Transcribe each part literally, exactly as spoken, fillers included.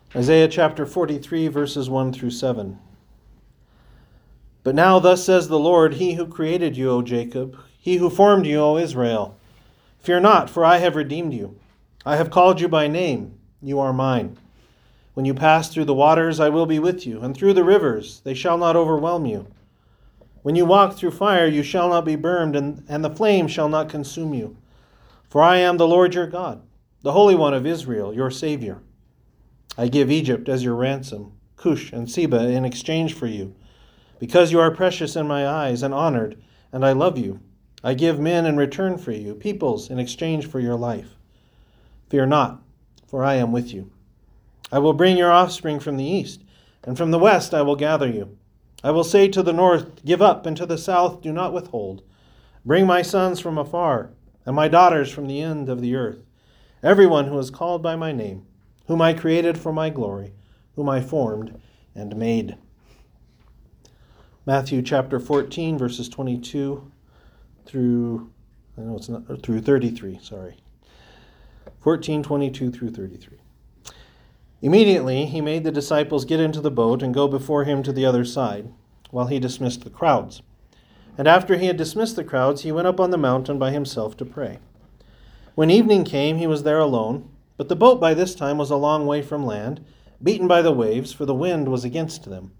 Isaiah chapter forty-three, verses one through seven. But now thus says the Lord, He who created you, O Jacob, He who formed you, O Israel. Fear not, for I have redeemed you. I have called you by name. You are mine. When you pass through the waters, I will be with you, and through the rivers, they shall not overwhelm you. When you walk through fire, you shall not be burned, and, and the flame shall not consume you. For I am the Lord your God, the Holy One of Israel, your Savior. I give Egypt as your ransom, Cush and Seba in exchange for you. Because you are precious in my eyes and honored, and I love you, I give men in return for you, peoples in exchange for your life. Fear not, for I am with you. I will bring your offspring from the east, and from the west I will gather you. I will say to the north, give up, and to the south, do not withhold. Bring my sons from afar, and my daughters from the end of the earth, everyone who is called by my name, whom I created for my glory, whom I formed and made. Matthew chapter fourteen, verses twenty-two through, I know it's not, through thirty-three, sorry. fourteen, twenty-two through thirty-three. Immediately he made the disciples get into the boat and go before him to the other side, while he dismissed the crowds. And after he had dismissed the crowds, he went up on the mountain by himself to pray. When evening came, he was there alone, but the boat by this time was a long way from land, beaten by the waves, for the wind was against them.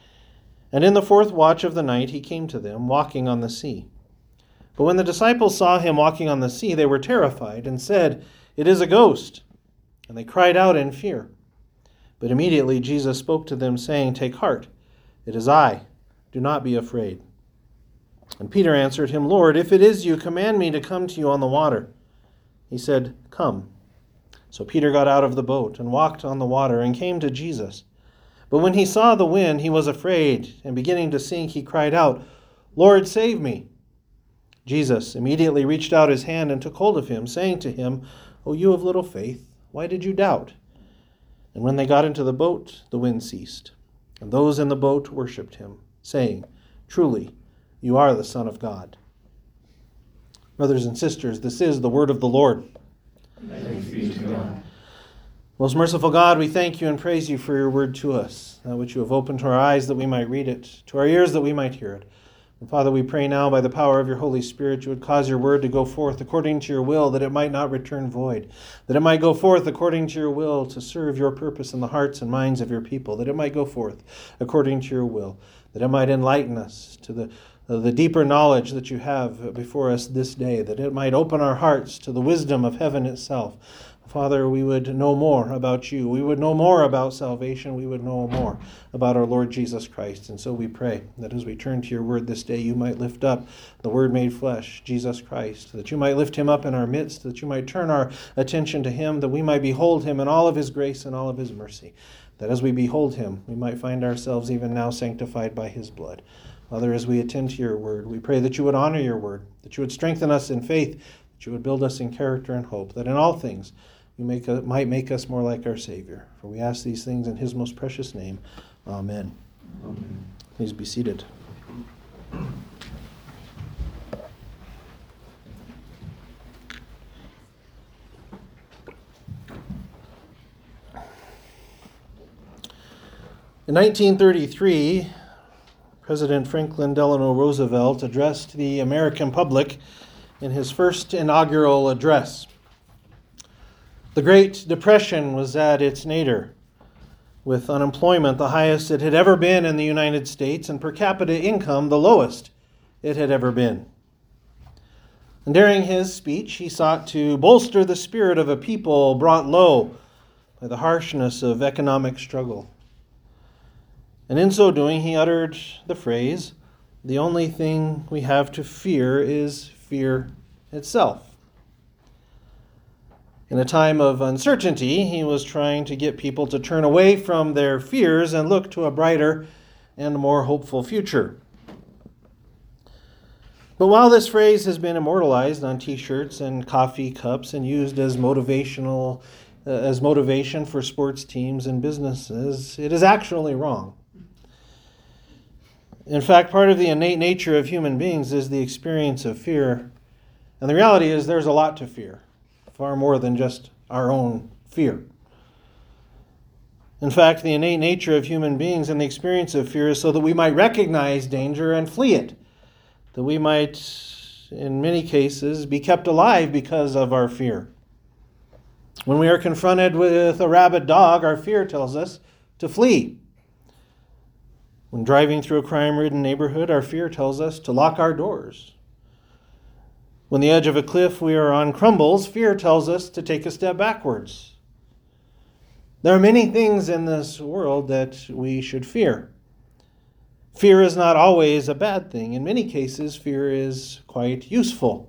And in the fourth watch of the night he came to them, walking on the sea. But when the disciples saw him walking on the sea, they were terrified, and said, It is a ghost. And they cried out in fear. But immediately Jesus spoke to them, saying, Take heart, it is I. Do not be afraid. And Peter answered him, Lord, if it is you, command me to come to you on the water. He said, Come. So Peter got out of the boat and walked on the water and came to Jesus. But when he saw the wind, he was afraid, and beginning to sink, he cried out, Lord, save me. Jesus immediately reached out his hand and took hold of him, saying to him, O you of little faith, why did you doubt? And when they got into the boat, the wind ceased, and those in the boat worshipped him, saying, Truly, you are the Son of God. Brothers and sisters, this is the word of the Lord. Thanks be to God. Most merciful God, we thank you and praise you for your word to us, that which you have opened to our eyes that we might read it, to our ears that we might hear it. And Father, we pray now by the power of your Holy Spirit, you would cause your word to go forth according to your will, that it might not return void, that it might go forth according to your will to serve your purpose in the hearts and minds of your people, that it might go forth according to your will, that it might enlighten us to the uh, the deeper knowledge that you have before us this day, that it might open our hearts to the wisdom of heaven itself. Father, we would know more about you. We would know more about salvation. We would know more about our Lord Jesus Christ. And so we pray that as we turn to your word this day, you might lift up the Word made flesh, Jesus Christ, that you might lift him up in our midst, that you might turn our attention to him, that we might behold him in all of his grace and all of his mercy, that as we behold him, we might find ourselves even now sanctified by his blood. Father, as we attend to your word, we pray that you would honor your word, that you would strengthen us in faith, that you would build us in character and hope, that in all things you make a, might make us more like our Savior. For we ask these things in his most precious name. Amen. Amen. Please be seated. In nineteen thirty-three, President Franklin Delano Roosevelt addressed the American public in his first inaugural address. The Great Depression was at its nadir, with unemployment the highest it had ever been in the United States and per capita income the lowest it had ever been. And during his speech, he sought to bolster the spirit of a people brought low by the harshness of economic struggle. And in so doing, he uttered the phrase, "The only thing we have to fear is fear itself." In a time of uncertainty, he was trying to get people to turn away from their fears and look to a brighter and more hopeful future. But while this phrase has been immortalized on t-shirts and coffee cups and used as motivational uh, as motivation for sports teams and businesses, it is actually wrong. In fact, part of the innate nature of human beings is the experience of fear. And the reality is there's a lot to fear, far more than just our own fear. In fact, the innate nature of human beings and the experience of fear is so that we might recognize danger and flee it, that we might, in many cases, be kept alive because of our fear. When we are confronted with a rabid dog, our fear tells us to flee. When driving through a crime-ridden neighborhood, our fear tells us to lock our doors. When the edge of a cliff we are on crumbles, fear tells us to take a step backwards. There are many things in this world that we should fear. Fear is not always a bad thing. In many cases, fear is quite useful.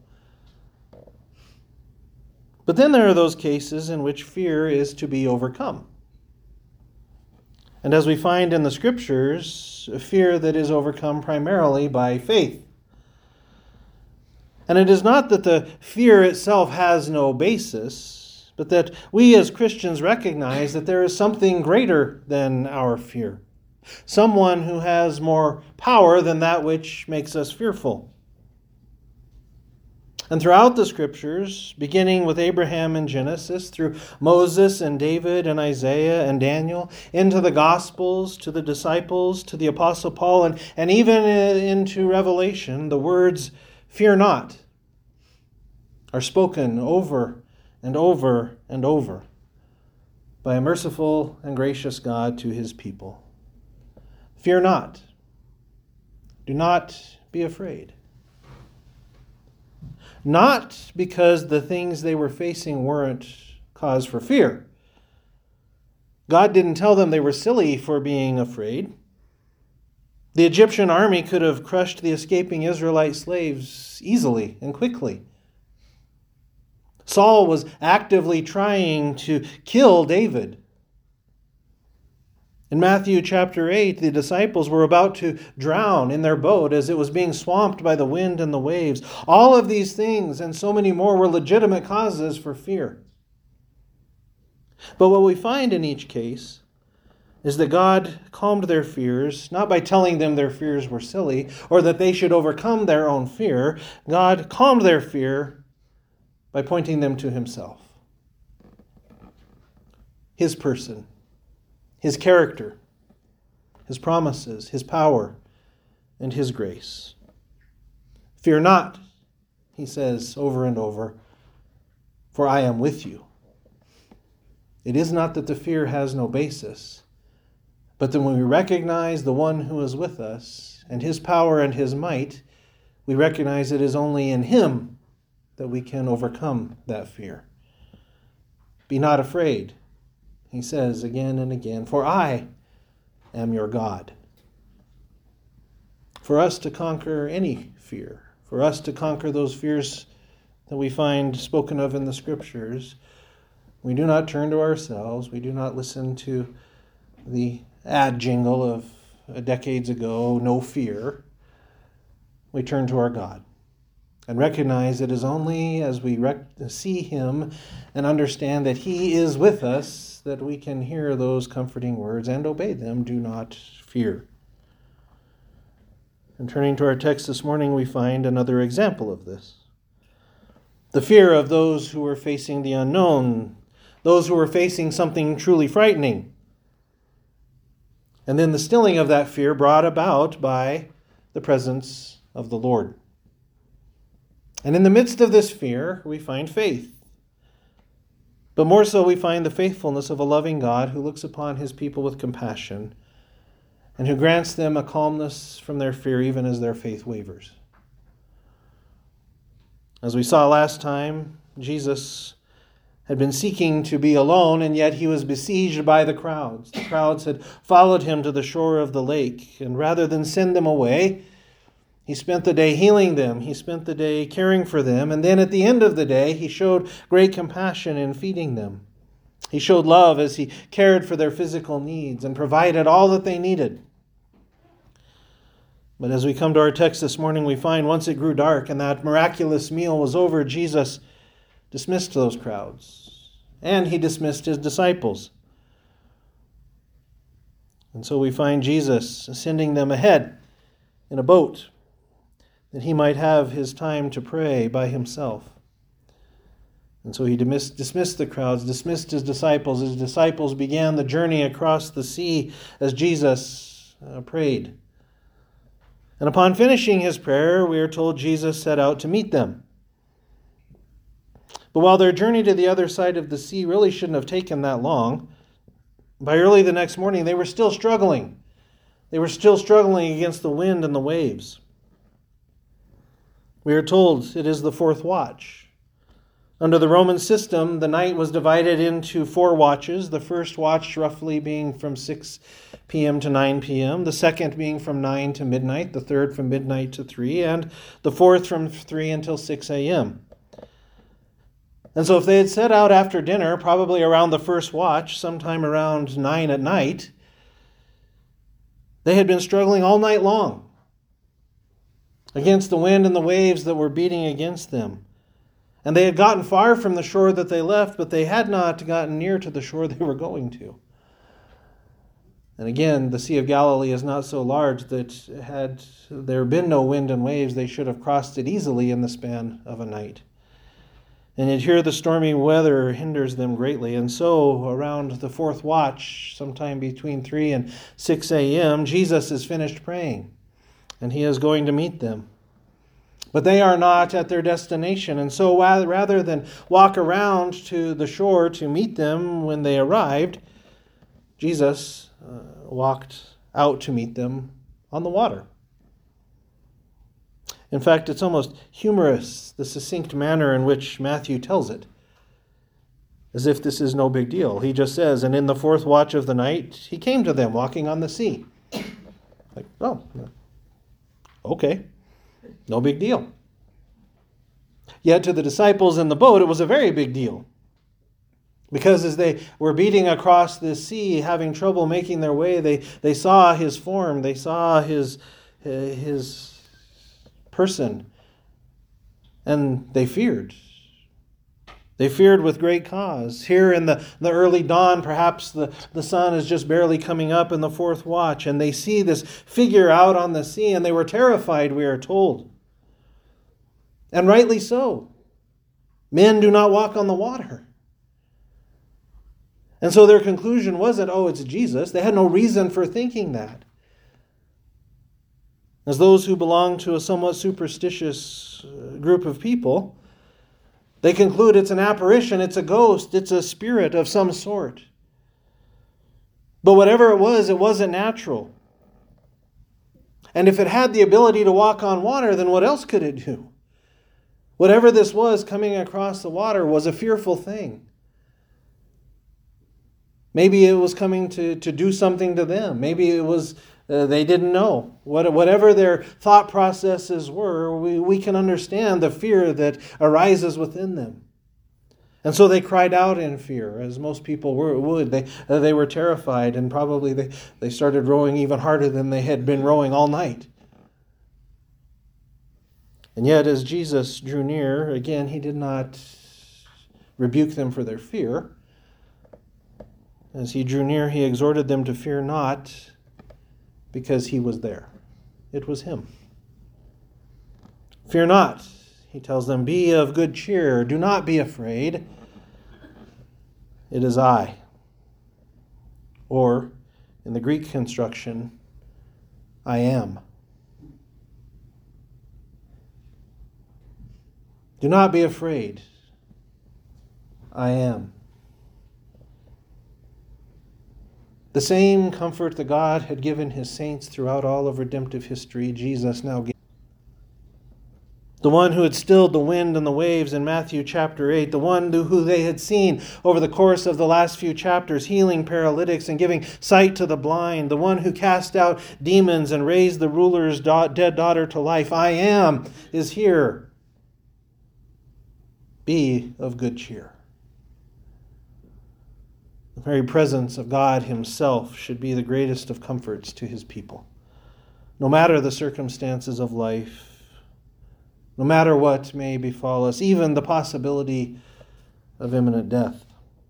But then there are those cases in which fear is to be overcome. And as we find in the Scriptures, a fear that is overcome primarily by faith. And it is not that the fear itself has no basis, but that we as Christians recognize that there is something greater than our fear. Someone who has more power than that which makes us fearful. And throughout the Scriptures, beginning with Abraham in Genesis, through Moses and David and Isaiah and Daniel, into the Gospels, to the disciples, to the Apostle Paul, and, and even into Revelation, the words, "Fear not," are spoken over and over and over by a merciful and gracious God to his people. Fear not. Do not be afraid. Not because the things they were facing weren't cause for fear. God didn't tell them they were silly for being afraid. The Egyptian army could have crushed the escaping Israelite slaves easily and quickly. Saul was actively trying to kill David. In Matthew chapter eight, the disciples were about to drown in their boat as it was being swamped by the wind and the waves. All of these things and so many more were legitimate causes for fear. But what we find in each case is that God calmed their fears, not by telling them their fears were silly or that they should overcome their own fear. God calmed their fear by pointing them to himself, his person, his character, his promises, his power, and his grace. Fear not, he says over and over, for I am with you. It is not that the fear has no basis, but that when we recognize the one who is with us and his power and his might, we recognize it is only in him that we can overcome that fear. Be not afraid, he says again and again, for I am your God. For us to conquer any fear, for us to conquer those fears that we find spoken of in the Scriptures, we do not turn to ourselves, we do not listen to the ad jingle of decades ago, no fear. We turn to our God. And recognize it is only as we rec- see him and understand that he is with us that we can hear those comforting words and obey them. Do not fear. And turning to our text this morning, we find another example of this. The fear of those who were facing the unknown, those who were facing something truly frightening. And then the stilling of that fear brought about by the presence of the Lord. And in the midst of this fear, we find faith. But more so, we find the faithfulness of a loving God who looks upon his people with compassion and who grants them a calmness from their fear even as their faith wavers. As we saw last time, Jesus had been seeking to be alone, and yet he was besieged by the crowds. The crowds had followed him to the shore of the lake, and rather than send them away, he spent the day healing them. He spent the day caring for them. And then at the end of the day, he showed great compassion in feeding them. He showed love as he cared for their physical needs and provided all that they needed. But as we come to our text this morning, we find once it grew dark and that miraculous meal was over, Jesus dismissed those crowds. And he dismissed his disciples. And so we find Jesus sending them ahead in a boat, that he might have his time to pray by himself. And so he dismissed, dismissed the crowds, dismissed his disciples. His disciples began the journey across the sea as Jesus uh, prayed. And upon finishing his prayer, we are told Jesus set out to meet them. But while their journey to the other side of the sea really shouldn't have taken that long, by early the next morning they were still struggling. They were still struggling against the wind and the waves. We are told it is the fourth watch. Under the Roman system, the night was divided into four watches, the first watch roughly being from six p.m. to nine p.m., the second being from nine to midnight, the third from midnight to three, and the fourth from three until six a.m. And so if they had set out after dinner, probably around the first watch, sometime around nine at night, they had been struggling all night long against the wind and the waves that were beating against them. And they had gotten far from the shore that they left, but they had not gotten near to the shore they were going to. And again, the Sea of Galilee is not so large that had there been no wind and waves, they should have crossed it easily in the span of a night. And yet here the stormy weather hinders them greatly. And so around the fourth watch, sometime between three and six a.m., Jesus is finished praying, and he is going to meet them. But they are not at their destination, and so rather than walk around to the shore to meet them when they arrived, Jesus uh, walked out to meet them on the water. In fact, it's almost humorous, the succinct manner in which Matthew tells it, as if this is no big deal. He just says, and in the fourth watch of the night, he came to them walking on the sea. Like, oh, okay. No big deal. Yet to the disciples in the boat, it was a very big deal. Because as they were beating across the sea, having trouble making their way, they, they saw his form, they saw his, his person, and they feared. They feared with great cause. Here in the, the early dawn, perhaps the, the sun is just barely coming up in the fourth watch, and they see this figure out on the sea, and they were terrified, we are told. And rightly so. Men do not walk on the water. And so their conclusion wasn't, oh, it's Jesus. They had no reason for thinking that. As those who belong to a somewhat superstitious group of people, they conclude it's an apparition, it's a ghost, it's a spirit of some sort. But whatever it was, it wasn't natural. And if it had the ability to walk on water, then what else could it do? Whatever this was coming across the water was a fearful thing. Maybe it was coming to, to do something to them. Maybe it was uh, they didn't know. What, whatever their thought processes were, we, we can understand the fear that arises within them. And so they cried out in fear, as most people were, would. They, uh, they were terrified, and probably they, they started rowing even harder than they had been rowing all night. And yet, as Jesus drew near, again, he did not rebuke them for their fear. As he drew near, he exhorted them to fear not, because he was there. It was him. Fear not, he tells them, be of good cheer. Do not be afraid. It is I. Or, in the Greek construction, I am. Do not be afraid. I am. The same comfort that God had given his saints throughout all of redemptive history, Jesus now gave. The one who had stilled the wind and the waves in Matthew chapter eight, the one who they had seen over the course of the last few chapters, healing paralytics and giving sight to the blind, the one who cast out demons and raised the ruler's dead daughter to life, I am, is here. Be of good cheer. The very presence of God himself should be the greatest of comforts to his people. No matter the circumstances of life, no matter what may befall us, even the possibility of imminent death.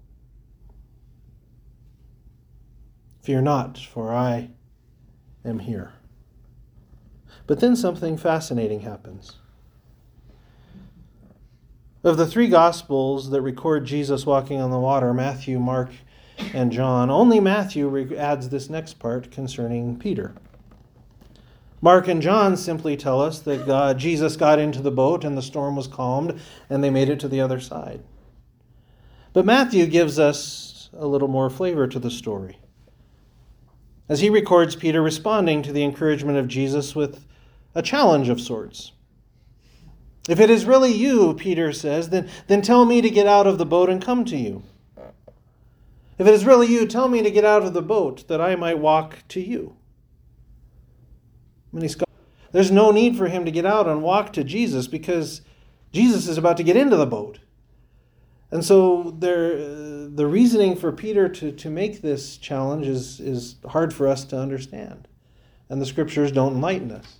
Fear not, for I am here. But then something fascinating happens. Of the three Gospels that record Jesus walking on the water, Matthew, Mark, and John, only Matthew adds this next part concerning Peter. Mark and John simply tell us that God, Jesus got into the boat and the storm was calmed and they made it to the other side. But Matthew gives us a little more flavor to the story, as he records Peter responding to the encouragement of Jesus with a challenge of sorts. If it is really you, Peter says, then, then tell me to get out of the boat and come to you. If it is really you, tell me to get out of the boat that I might walk to you. Many scholars, there's no need for him to get out and walk to Jesus because Jesus is about to get into the boat. And so there, uh, the reasoning for Peter to, to make this challenge is, is hard for us to understand. And the scriptures don't enlighten us.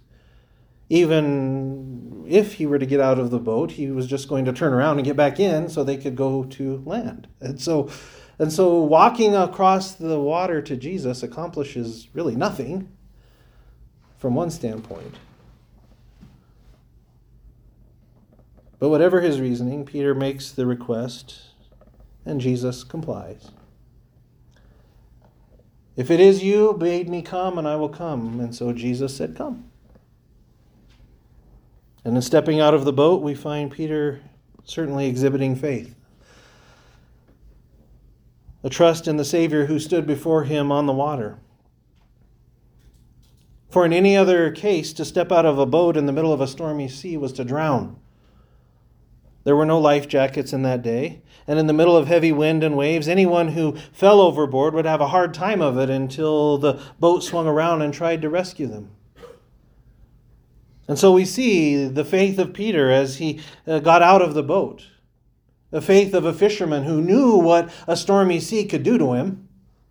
Even if he were to get out of the boat, he was just going to turn around and get back in so they could go to land. And so, and so walking across the water to Jesus accomplishes really nothing from one standpoint. But whatever his reasoning, Peter makes the request, and Jesus complies. If it is you, bid me come, and I will come. And so Jesus said, come. And in stepping out of the boat, we find Peter certainly exhibiting faith. A trust in the Savior who stood before him on the water. For in any other case, to step out of a boat in the middle of a stormy sea was to drown. There were no life jackets in that day, and in the middle of heavy wind and waves, anyone who fell overboard would have a hard time of it until the boat swung around and tried to rescue them. And so we see the faith of Peter as he got out of the boat, the faith of a fisherman who knew what a stormy sea could do to him.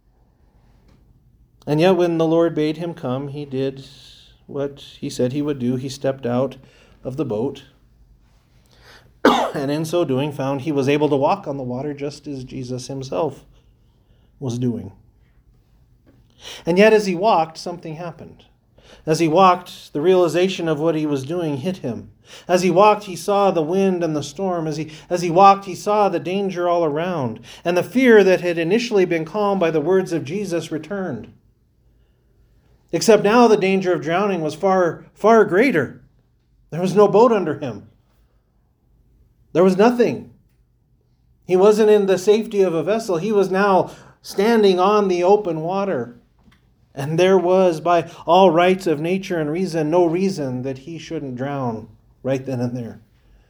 And yet when the Lord bade him come, he did what he said he would do. He stepped out of the boat, and in so doing found he was able to walk on the water just as Jesus himself was doing. And yet as he walked, something happened. As he walked, the realization of what he was doing hit him. As he walked, he saw the wind and the storm. As he, as he walked, he saw the danger all around. And the fear that had initially been calmed by the words of Jesus returned. Except now the danger of drowning was far, far greater. There was no boat under him. There was nothing. He wasn't in the safety of a vessel. He was now standing on the open water. And there was, by all rights of nature and reason, no reason that he shouldn't drown right then and there.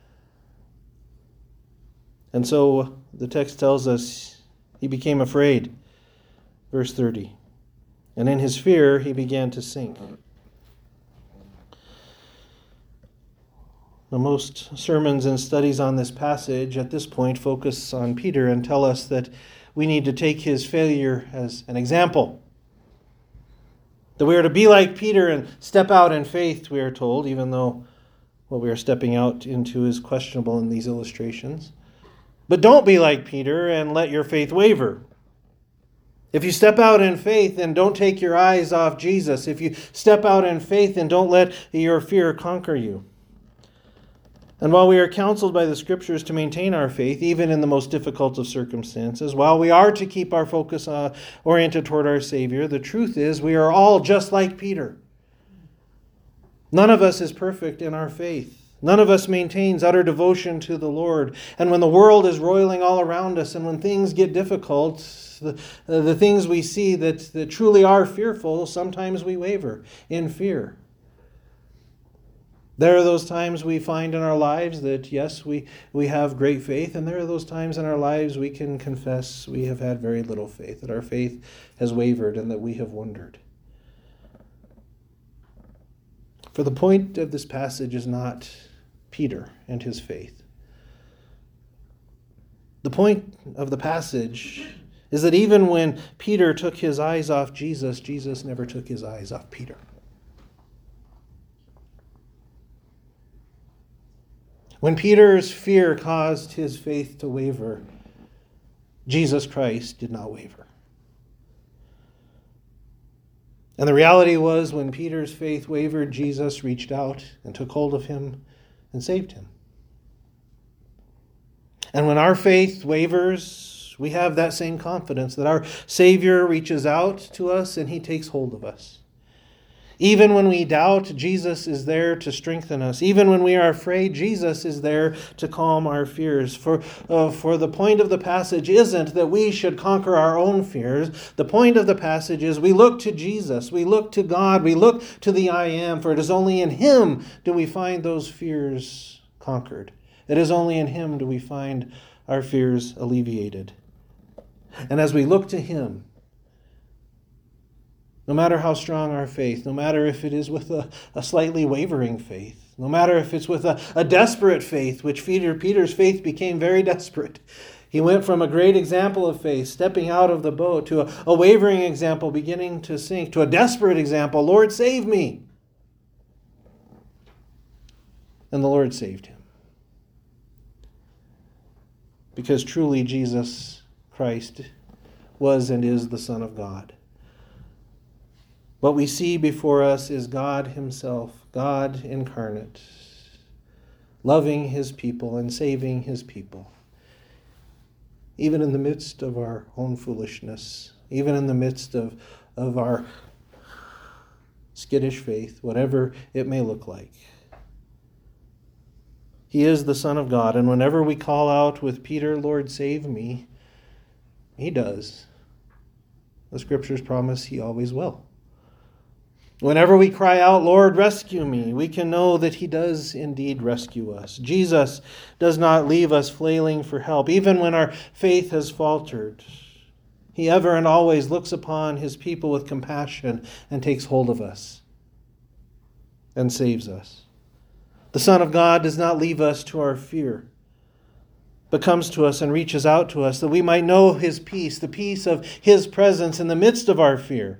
And so the text tells us he became afraid. Verse thirty. And in his fear he began to sink. Now, most sermons and studies on this passage at this point focus on Peter and tell us that we need to take his failure as an example. That we are to be like Peter and step out in faith, we are told, even though what we are stepping out into is questionable in these illustrations. But don't be like Peter and let your faith waver. If you step out in faith, then don't take your eyes off Jesus. If you step out in faith, then don't let your fear conquer you. And while we are counseled by the Scriptures to maintain our faith, even in the most difficult of circumstances, while we are to keep our focus uh, oriented toward our Savior, the truth is we are all just like Peter. None of us is perfect in our faith. None of us maintains utter devotion to the Lord. And when the world is roiling all around us, and when things get difficult, the, uh, the things we see that, that truly are fearful, sometimes we waver in fear. There are those times we find in our lives that, yes, we, we have great faith, and there are those times in our lives we can confess we have had very little faith, that our faith has wavered and that we have wondered. For the point of this passage is not Peter and his faith. The point of the passage is that even when Peter took his eyes off Jesus, Jesus never took his eyes off Peter. When Peter's fear caused his faith to waver, Jesus Christ did not waver. And the reality was, when Peter's faith wavered, Jesus reached out and took hold of him and saved him. And when our faith wavers, we have that same confidence that our Savior reaches out to us and he takes hold of us. Even when we doubt, Jesus is there to strengthen us. Even when we are afraid, Jesus is there to calm our fears. For, uh, for the point of the passage isn't that we should conquer our own fears. The point of the passage is we look to Jesus. We look to God. We look to the I Am. For it is only in him do we find those fears conquered. It is only in him do we find our fears alleviated. And as we look to him, no matter how strong our faith, no matter if it is with a, a slightly wavering faith, no matter if it's with a, a desperate faith, which Peter, Peter's faith became very desperate. He went from a great example of faith, stepping out of the boat, to a, a wavering example, beginning to sink, to a desperate example, Lord, save me. And the Lord saved him. Because truly Jesus Christ was and is the Son of God. What we see before us is God himself, God incarnate, loving his people and saving his people. Even in the midst of our own foolishness, even in the midst of, of our skittish faith, whatever it may look like. He is the Son of God, and whenever we call out with Peter, Lord, save me, he does. The scriptures promise he always will. Whenever we cry out, Lord, rescue me, we can know that he does indeed rescue us. Jesus does not leave us flailing for help, even when our faith has faltered. He ever and always looks upon his people with compassion and takes hold of us and saves us. The Son of God does not leave us to our fear, but comes to us and reaches out to us that we might know his peace, the peace of his presence in the midst of our fear.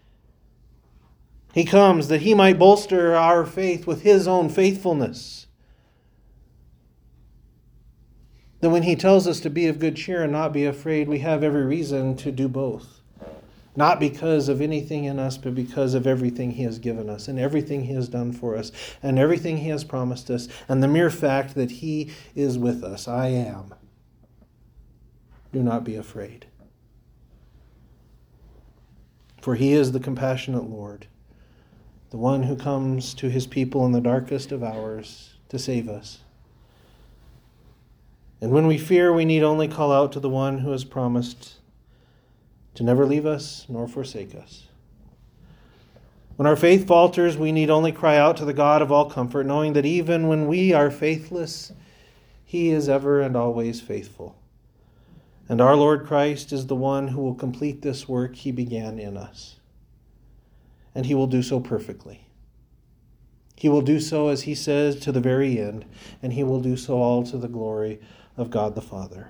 He comes that he might bolster our faith with his own faithfulness. That when he tells us to be of good cheer and not be afraid, we have every reason to do both. Not because of anything in us, but because of everything he has given us and everything he has done for us and everything he has promised us and the mere fact that he is with us. I am. Do not be afraid. For he is the compassionate Lord, the one who comes to his people in the darkest of hours to save us. And when we fear, we need only call out to the one who has promised to never leave us nor forsake us. When our faith falters, we need only cry out to the God of all comfort, knowing that even when we are faithless, he is ever and always faithful. And our Lord Christ is the one who will complete this work he began in us. And he will do so perfectly. He will do so, as he says, to the very end, and he will do so all to the glory of God the Father.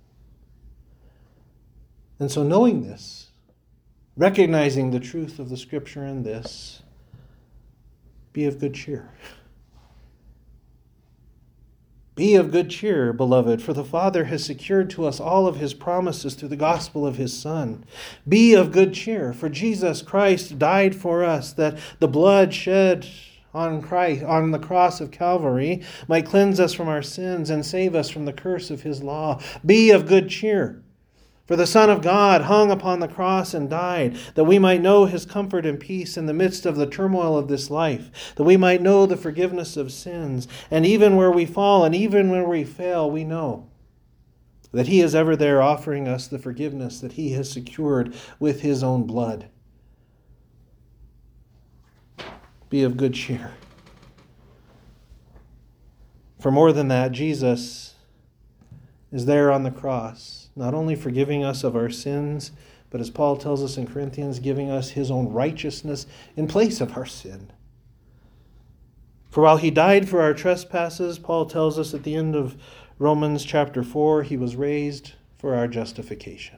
And so knowing this, recognizing the truth of the Scripture in this, be of good cheer. Be of good cheer, beloved, for the Father has secured to us all of his promises through the gospel of his Son. Be of good cheer, for Jesus Christ died for us, that the blood shed on Christ, on the cross of Calvary, might cleanse us from our sins and save us from the curse of his law. Be of good cheer, for the Son of God hung upon the cross and died, that we might know his comfort and peace in the midst of the turmoil of this life, that we might know the forgiveness of sins. And even where we fall and even when we fail, we know that he is ever there offering us the forgiveness that he has secured with his own blood. Be of good cheer. For more than that, Jesus is there on the cross, not only forgiving us of our sins, but as Paul tells us in Corinthians, giving us his own righteousness in place of our sin. For while he died for our trespasses, Paul tells us at the end of Romans chapter four, he was raised for our justification.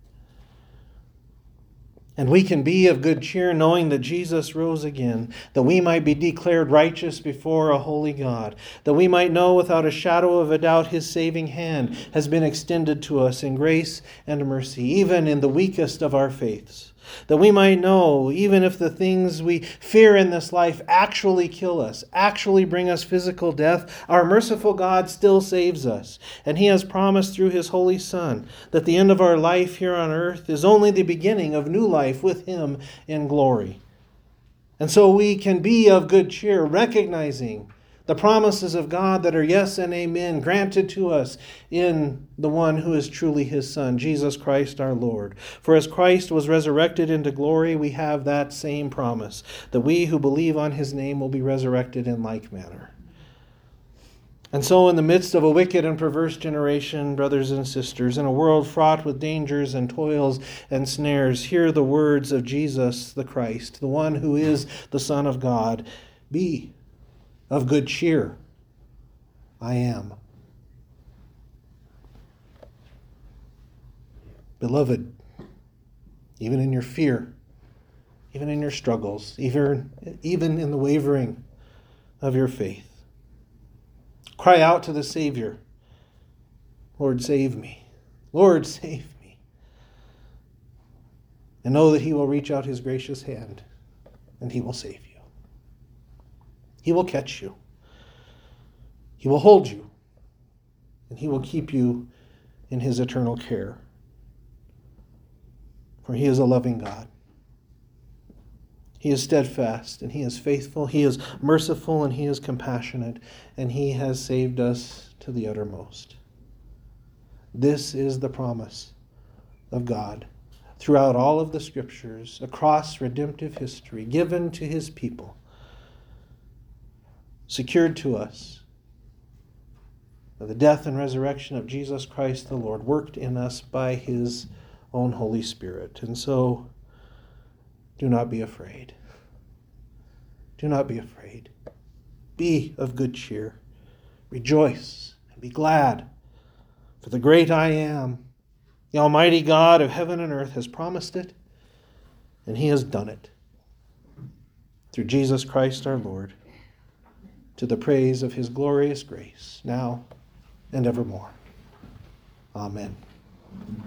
And we can be of good cheer knowing that Jesus rose again, that we might be declared righteous before a holy God, that we might know without a shadow of a doubt his saving hand has been extended to us in grace and mercy, even in the weakest of our faiths. that we might know, even if the things we fear in this life actually kill us, actually bring us physical death, our merciful God still saves us. And He has promised through His Holy Son that the end of our life here on earth is only the beginning of new life with Him in glory. And so we can be of good cheer, recognizing the promises of God that are yes and amen, granted to us in the one who is truly His Son, Jesus Christ our Lord. For as Christ was resurrected into glory, we have that same promise, that we who believe on His name will be resurrected in like manner. And so in the midst of a wicked and perverse generation, brothers and sisters, in a world fraught with dangers and toils and snares, hear the words of Jesus the Christ, the one who is the Son of God. Be of good cheer. I am. Beloved, even in your fear, even in your struggles, even, even in the wavering of your faith, cry out to the Savior, Lord, save me. Lord, save me. And know that He will reach out His gracious hand and He will save you. He will catch you. He will hold you. And He will keep you in His eternal care. For He is a loving God. He is steadfast and He is faithful. He is merciful and He is compassionate. And He has saved us to the uttermost. This is the promise of God throughout all of the Scriptures, across redemptive history, given to His people, secured to us by the death and resurrection of Jesus Christ the Lord, worked in us by His own Holy Spirit. And so, do not be afraid. Do not be afraid. Be of good cheer. Rejoice and be glad. For the great I Am, the Almighty God of heaven and earth, has promised it, and He has done it. Through Jesus Christ our Lord, to the praise of His glorious grace, now and evermore. Amen.